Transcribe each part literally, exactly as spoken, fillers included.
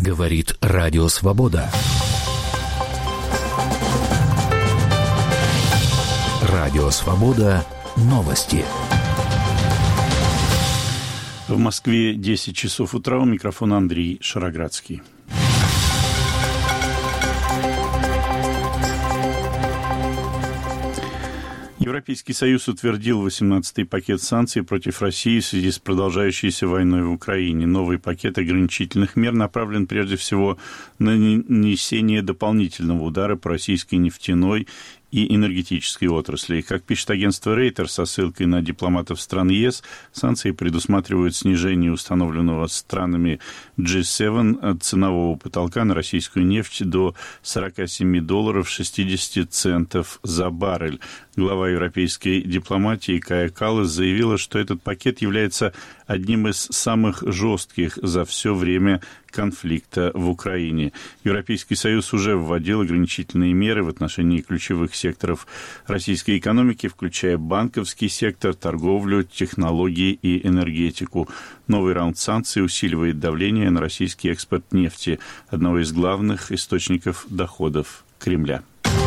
Говорит Радио Свобода. Радио Свобода. Новости. В Москве десять часов утра. У микрофона Андрей Шароградский. Европейский Союз утвердил восемнадцатый пакет санкций против России в связи с продолжающейся войной в Украине. Новый пакет ограничительных мер направлен прежде всего на нанесение дополнительного удара по российской нефтяной и энергетической отрасли. Как пишет агентство Рейтер со ссылкой на дипломатов стран ЕС, санкции предусматривают снижение установленного странами джи семь ценового потолка на российскую нефть до сорок семь долларов шестьдесят центов за баррель. Глава европейской дипломатии Кая Каллас заявила, что этот пакет является одним из самых жестких за все время конфликта в Украине. Европейский Союз уже вводил ограничительные меры в отношении ключевых секторов российской экономики, включая банковский сектор, торговлю, технологии и энергетику. Новый раунд санкций усиливает давление на российский экспорт нефти, одного из главных источников доходов Кремля.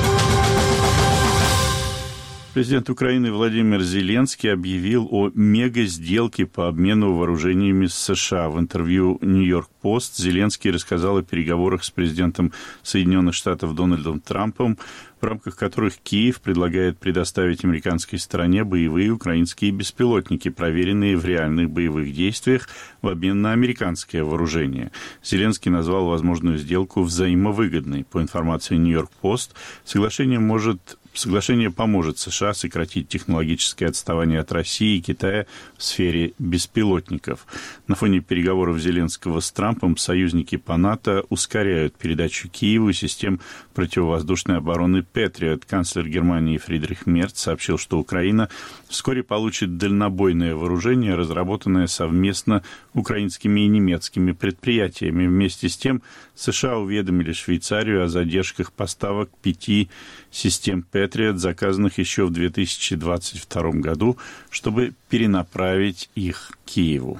Президент Украины Владимир Зеленский объявил о мега-сделке по обмену вооружениями с США. В интервью «Нью-Йорк Пост» Зеленский рассказал о переговорах с президентом Соединенных Штатов Дональдом Трампом, в рамках которых Киев предлагает предоставить американской стороне боевые украинские беспилотники, проверенные в реальных боевых действиях, в обмен на американское вооружение. Зеленский назвал возможную сделку взаимовыгодной. По информации «Нью-Йорк Пост», соглашение может... Соглашение поможет США сократить технологическое отставание от России и Китая в сфере беспилотников. На фоне переговоров Зеленского с Трампом союзники по НАТО ускоряют передачу Киеву систем противовоздушной обороны «Патриот». Канцлер Германии Фридрих Мерц сообщил, что Украина вскоре получит дальнобойное вооружение, разработанное совместно украинскими и немецкими предприятиями. Вместе с тем США уведомили Швейцарию о задержках поставок пяти систем «Патриот», заказанных еще в две тысячи двадцать втором году, чтобы перенаправить их к Киеву.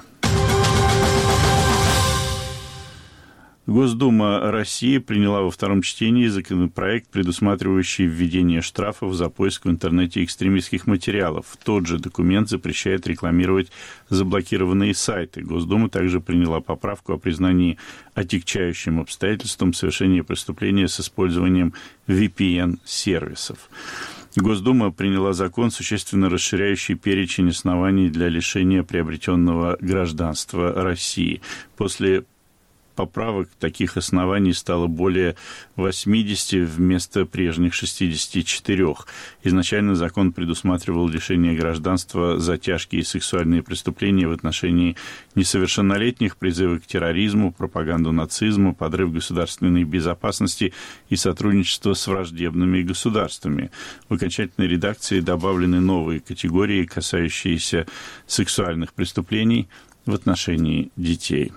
Госдума России приняла во втором чтении законопроект, предусматривающий введение штрафов за поиск в интернете экстремистских материалов. Тот же документ запрещает рекламировать заблокированные сайты. Госдума также приняла поправку о признании отягчающим обстоятельством совершения преступления с использованием ви пи эн-сервисов. Госдума приняла закон, существенно расширяющий перечень оснований для лишения приобретенного гражданства России. После поправок таких оснований стало более восьмидесяти вместо прежних шестидесяти четырёх. Изначально закон предусматривал лишение гражданства за тяжкие сексуальные преступления в отношении несовершеннолетних, призывы к терроризму, пропаганду нацизма, подрыв государственной безопасности и сотрудничество с враждебными государствами. В окончательной редакции добавлены новые категории, касающиеся сексуальных преступлений в отношении детей.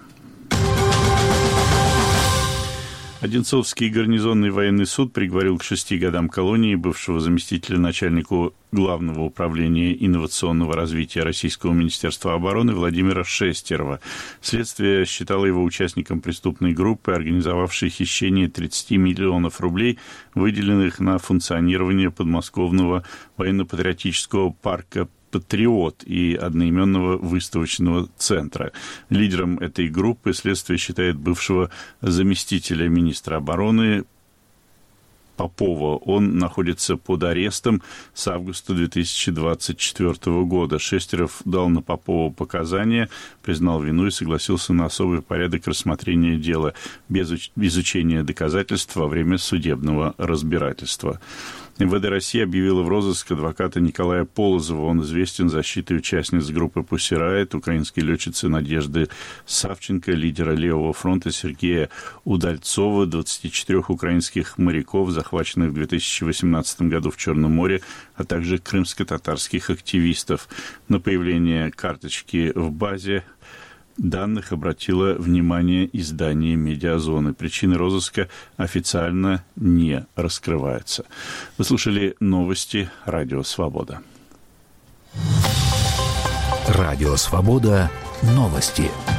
Одинцовский гарнизонный военный суд приговорил к шести годам колонии бывшего заместителя начальника Главного управления инновационного развития Российского Министерства обороны Владимира Шестерова. Следствие считало его участником преступной группы, организовавшей хищение тридцати миллионов рублей, выделенных на функционирование подмосковного военно-патриотического парка «Патриот» и одноименного выставочного центра. Лидером этой группы следствие считает бывшего заместителя министра обороны Попова. Он находится под арестом с августа две тысячи двадцать четвёртого года. Шестеров дал на Попова показания, признал вину и согласился на особый порядок рассмотрения дела без изучения доказательств во время судебного разбирательства. эм вэ дэ России объявила в розыск адвоката Николая Полозова. Он известен защитой участниц группы «Пусси Райот», украинской летчицы Надежды Савченко, лидера Левого фронта Сергея Удальцова, двадцати четырёх украинских моряков, захваченных в две тысячи восемнадцатом году в Черном море, а также крымско-татарских активистов. На появление карточки в базе данных обратило внимание издание «Медиазоны». Причины розыска официально не раскрываются. Вы слушали новости Радио Свобода. Радио Свобода. Новости.